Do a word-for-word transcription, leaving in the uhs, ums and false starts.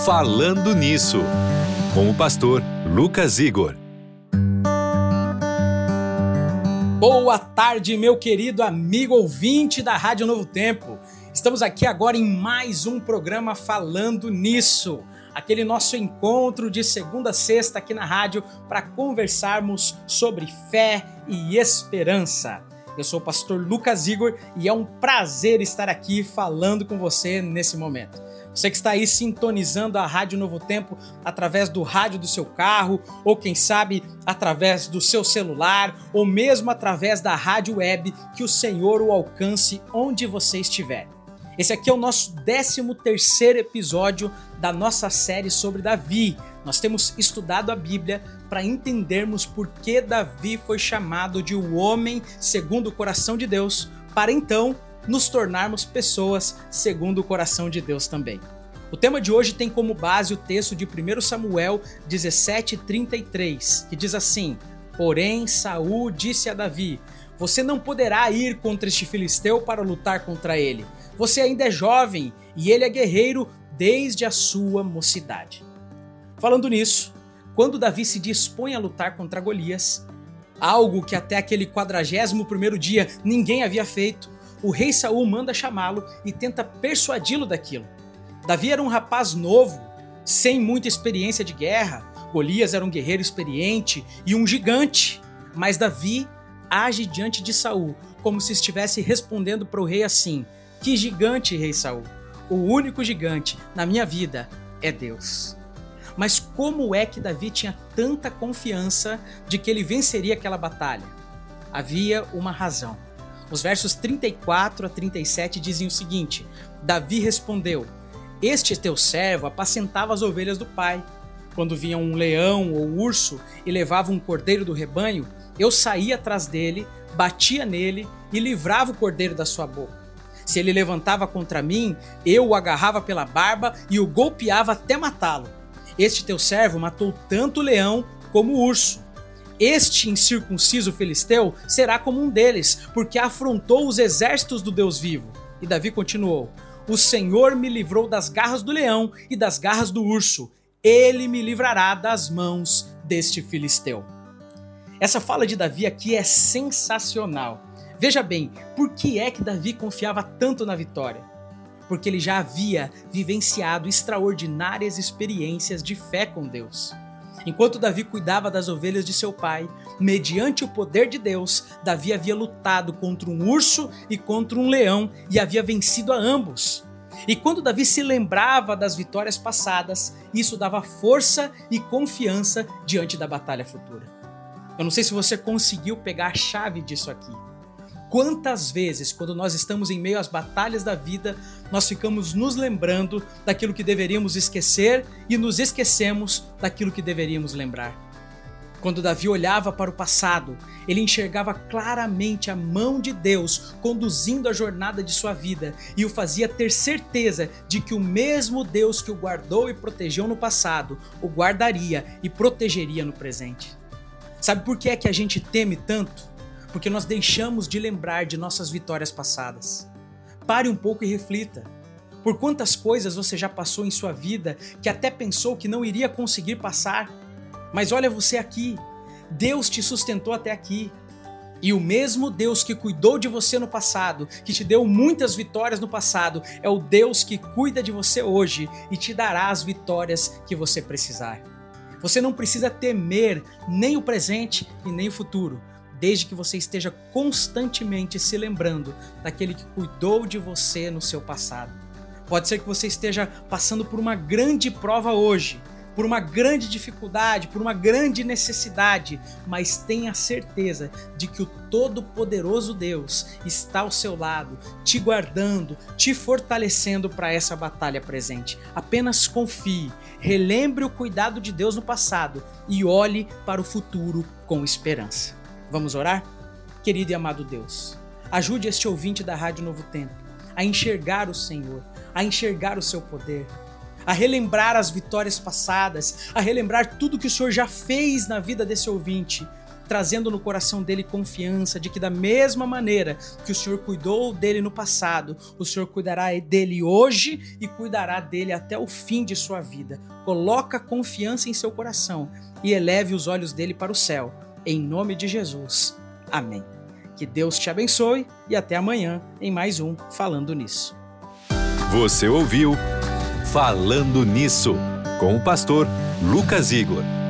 Falando Nisso, com o pastor Lucas Igor. Boa tarde, meu querido amigo ouvinte da Rádio Novo Tempo. Estamos aqui agora em mais um programa Falando Nisso, aquele nosso encontro de segunda a sexta aqui na rádio para conversarmos sobre fé e esperança. Eu sou o pastor Lucas Igor e é um prazer estar aqui falando com você nesse momento. Você que está aí sintonizando a Rádio Novo Tempo através do rádio do seu carro, ou quem sabe através do seu celular, ou mesmo através da rádio web, que o Senhor o alcance onde você estiver. Esse aqui é o nosso décimo terceiro episódio da nossa série sobre Davi. Nós temos estudado a Bíblia para entendermos por que Davi foi chamado de o homem segundo o coração de Deus, para então nos tornarmos pessoas segundo o coração de Deus também. O tema de hoje tem como base o texto de primeiro Samuel dezessete, trinta e três, que diz assim: Porém, Saul disse a Davi: Você não poderá ir contra este filisteu para lutar contra ele. Você ainda é jovem e ele é guerreiro desde a sua mocidade. Falando nisso, quando Davi se dispõe a lutar contra Golias, algo que até aquele quadragésimo primeiro dia ninguém havia feito, o rei Saul manda chamá-lo e tenta persuadi-lo daquilo. Davi era um rapaz novo, sem muita experiência de guerra. Golias era um guerreiro experiente e um gigante, mas Davi age diante de Saul como se estivesse respondendo para o rei assim: Que gigante, rei Saul? O único gigante na minha vida é Deus. Mas como é que Davi tinha tanta confiança de que ele venceria aquela batalha? Havia uma razão. Os versos trinta e quatro a trinta e sete dizem o seguinte: Davi respondeu: Este teu servo apacentava as ovelhas do pai. Quando vinha um leão ou urso e levava um cordeiro do rebanho, eu saía atrás dele, batia nele e livrava o cordeiro da sua boca. Se ele levantava contra mim, eu o agarrava pela barba e o golpeava até matá-lo. Este teu servo matou tanto o leão como o urso. Este incircunciso filisteu será como um deles, porque afrontou os exércitos do Deus vivo. E Davi continuou: O Senhor me livrou das garras do leão e das garras do urso. Ele me livrará das mãos deste filisteu. Essa fala de Davi aqui é sensacional. Veja bem, por que é que Davi confiava tanto na vitória? Porque ele já havia vivenciado extraordinárias experiências de fé com Deus. Enquanto Davi cuidava das ovelhas de seu pai, mediante o poder de Deus, Davi havia lutado contra um urso e contra um leão e havia vencido a ambos. E quando Davi se lembrava das vitórias passadas, isso dava força e confiança diante da batalha futura. Eu não sei se você conseguiu pegar a chave disso aqui. Quantas vezes, quando nós estamos em meio às batalhas da vida, nós ficamos nos lembrando daquilo que deveríamos esquecer e nos esquecemos daquilo que deveríamos lembrar. Quando Davi olhava para o passado, ele enxergava claramente a mão de Deus conduzindo a jornada de sua vida e o fazia ter certeza de que o mesmo Deus que o guardou e protegeu no passado, o guardaria e protegeria no presente. Sabe por que é que a gente teme tanto? Porque nós deixamos de lembrar de nossas vitórias passadas. Pare um pouco e reflita. Por quantas coisas você já passou em sua vida que até pensou que não iria conseguir passar? Mas olha você aqui. Deus te sustentou até aqui. E o mesmo Deus que cuidou de você no passado, que te deu muitas vitórias no passado, é o Deus que cuida de você hoje e te dará as vitórias que você precisar. Você não precisa temer nem o presente e nem o futuro, desde que você esteja constantemente se lembrando daquele que cuidou de você no seu passado. Pode ser que você esteja passando por uma grande prova hoje, por uma grande dificuldade, por uma grande necessidade, mas tenha certeza de que o Todo-Poderoso Deus está ao seu lado, te guardando, te fortalecendo para essa batalha presente. Apenas confie, relembre o cuidado de Deus no passado e olhe para o futuro com esperança. Vamos orar? Querido e amado Deus, ajude este ouvinte da Rádio Novo Tempo a enxergar o Senhor, a enxergar o seu poder, a relembrar as vitórias passadas, a relembrar tudo que o Senhor já fez na vida desse ouvinte. trazendo no coração dele confiança de que da mesma maneira que o Senhor cuidou dele no passado, o Senhor cuidará dele hoje e cuidará dele até o fim de sua vida. Coloca confiança em seu coração e eleve os olhos dele para o céu. Em nome de Jesus. Amém. Que Deus te abençoe e até amanhã em mais um Falando Nisso. Você ouviu Falando Nisso, com o pastor Lucas Igor.